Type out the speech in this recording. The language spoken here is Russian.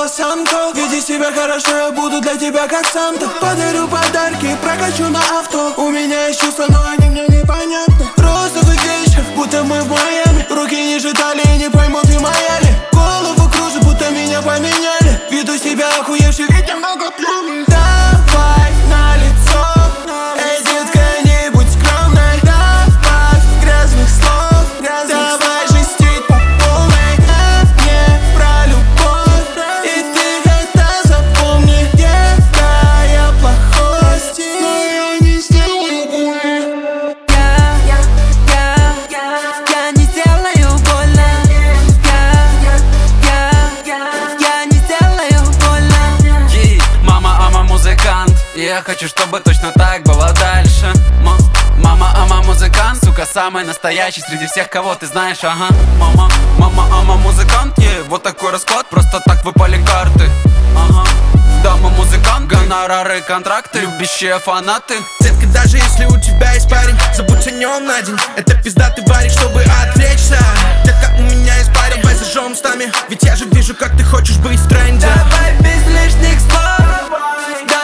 осанку. Веди себя хорошо, я буду для тебя как Санта. Подарю подарки, прокачу на авто. У меня есть чувства, но они мне непонятны. Розовый гейша, будто мы в Майами. Руки ниже талии, не поймут и моя ли. Голову кружит, будто меня поменяли. Веду себя охуевший, ведь я много пьяный. Давай на лицо, эй, детка, не будь скромной. Добавь грязных слов, давай жестить по полной. Не про любовь, и ты это запомни. Детка, я плохой, но я не сделаю больно. Я не сделаю больно. Я не сделаю больно. Мама, музыкант, и я хочу, чтобы точно так было дальше. Мама, музыкант, сука, самый настоящий среди всех, кого ты знаешь, ага. Мама, музыкант, вот такой расклад, просто так выпали карты, ага. Дама, музыкант, гонорары, контракты, любящие фанаты. Детка, даже если у тебя есть парень, забудь о нем на день. Это пиздатый варик, чтобы отвлечься. Так как у меня есть парень, давай зажжем с нами. Ведь я же вижу, как ты хочешь быть в тренде. Давай без лишних слов.